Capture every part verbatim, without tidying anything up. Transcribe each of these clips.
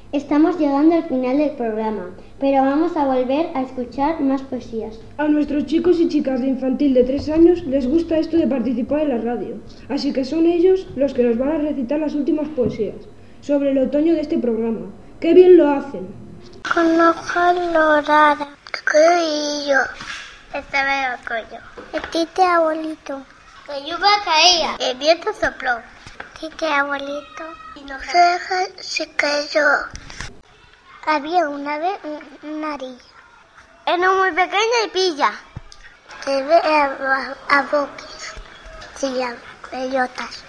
Estamos llegando al final del programa, pero vamos a volver a escuchar más poesías. A nuestros chicos y chicas de infantil de tres años les gusta esto de participar en la radio, así que son ellos los que nos van a recitar las últimas poesías sobre el otoño de este programa. ¡Qué bien lo hacen! Con hoja dorada, yo estaba en el cuello. El tite abuelito, la lluvia caía, el viento sopló. Tite abuelito, y no se, se cayó. Había una vez una arilla. Era muy pequeña y pilla. Se ve a, a boques, se llaman bellotas.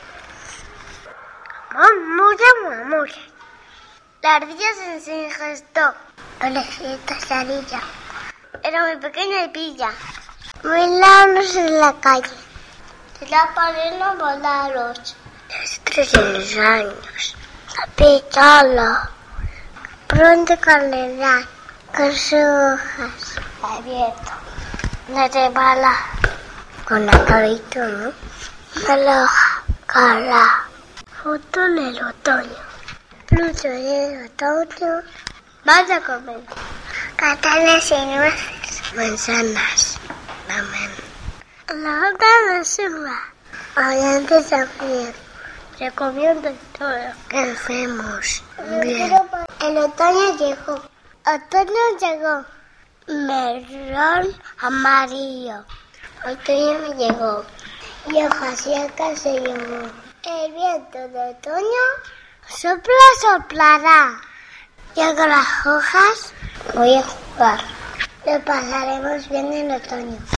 Mucha mucha. La ardilla se, se gestó. Orejitas la ardilla. Era muy pequeña y pilla. Muy largos en la calle. Se la pareja volaron. Los tres años. La pistola. Pronto calerá. Con sus hojas abiertas. La rebala. Con la cabito, ¿no? Con la hoja. Cala. Fruto del otoño. Fruto del otoño. Vas a comer. Catanas y nueces. Manzanas. Amén. La hoja de selva. Adelante también. Recomiendo todo. Enfermos. Bien. El otoño llegó. Otoño llegó. Melón amarillo. Otoño llegó. Y hojas secas se llevó. El viento de otoño sopla, soplará. Llego las hojas, voy a jugar. Lo pasaremos bien en otoño.